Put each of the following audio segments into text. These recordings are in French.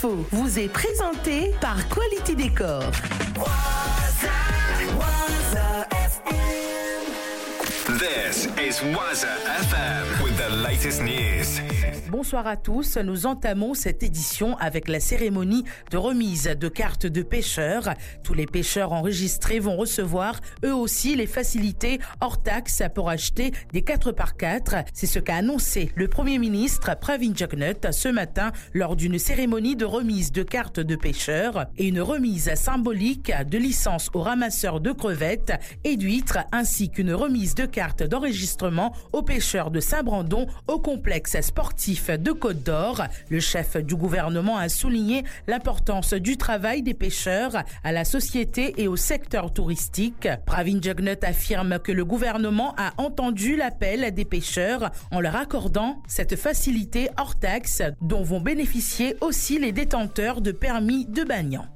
L'info vous est présentée par Quality Decor. This is Waza FM with the latest news. Bonsoir à tous, nous entamons cette édition avec la cérémonie de remise de cartes de pêcheurs. Tous les pêcheurs enregistrés vont recevoir eux aussi les facilités hors taxe pour acheter des 4x4. C'est ce qu'a annoncé le Premier ministre Pravin Jagnnath ce matin lors d'une cérémonie de remise de cartes de pêcheurs et une remise symbolique de licences aux ramasseurs de crevettes et d'huîtres ainsi qu'une remise de cartes d'enregistrement aux pêcheurs de Saint-Brandon au complexe sportif de Côte-d'Or. Le chef du gouvernement a souligné l'importance du travail des pêcheurs à la société et au secteur touristique. Pravin Jagnnath affirme que le gouvernement a entendu l'appel des pêcheurs en leur accordant cette facilité hors taxe dont vont bénéficier aussi les détenteurs de permis de baignant.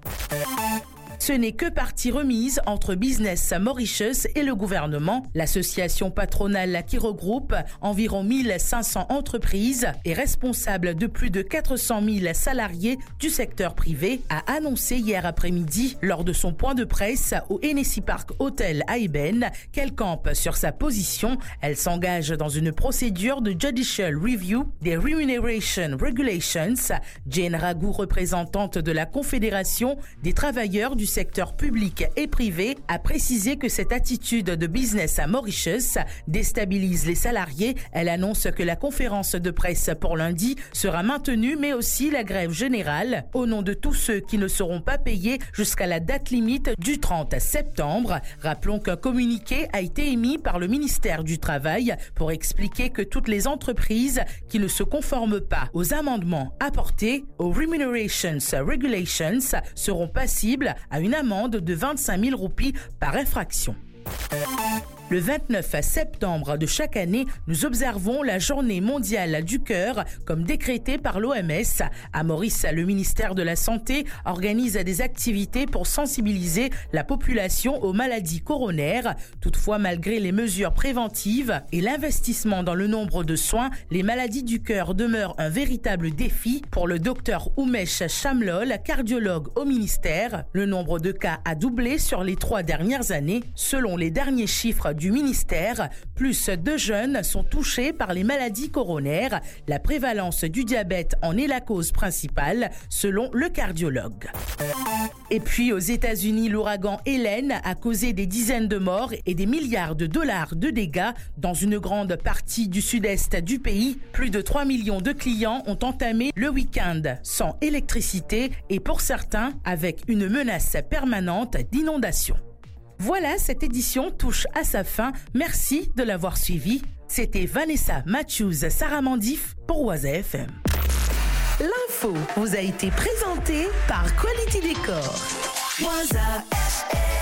Ce n'est que partie remise entre Business Mauritius et le gouvernement. L'association patronale qui regroupe environ 1500 entreprises et responsable de plus de 400 000 salariés du secteur privé a annoncé hier après-midi lors de son point de presse au Hennessy Park Hotel à Eben qu'elle campe sur sa position. Elle s'engage dans une procédure de Judicial Review des Remuneration Regulations. Jane Raghu, représentante de la Confédération des travailleurs du secteur public et privé, a précisé que cette attitude de Business à Mauritius déstabilise les salariés. Elle annonce que la conférence de presse pour lundi sera maintenue, mais aussi la grève générale au nom de tous ceux qui ne seront pas payés jusqu'à la date limite du 30 septembre. Rappelons qu'un communiqué a été émis par le ministère du Travail pour expliquer que toutes les entreprises qui ne se conforment pas aux amendements apportés aux Remuneration Regulations seront passibles à une amende de 25 000 roupies par infraction. Le 29 septembre de chaque année, nous observons la journée mondiale du cœur comme décrétée par l'OMS. À Maurice, le ministère de la Santé organise des activités pour sensibiliser la population aux maladies coronaires. Toutefois, malgré les mesures préventives et l'investissement dans le nombre de soins, les maladies du cœur demeurent un véritable défi pour le docteur Umesh Shamlol, cardiologue au ministère. Le nombre de cas a doublé sur les 3 dernières années. Selon les derniers chiffres du ministère, plus de jeunes sont touchés par les maladies coronaires. La prévalence du diabète en est la cause principale, selon le cardiologue. Et puis aux États-Unis, l'ouragan Hélène a causé des dizaines de morts et des milliards de dollars de dégâts dans une grande partie du sud-est du pays. Plus de 3 millions de clients ont entamé le week-end sans électricité et pour certains avec une menace permanente d'inondation. Voilà, cette édition touche à sa fin. Merci de l'avoir suivi. C'était Vanessa Matthews, Sarah Mandif pour Waza FM. L'info vous a été présentée par Quality Decor. Waza FM.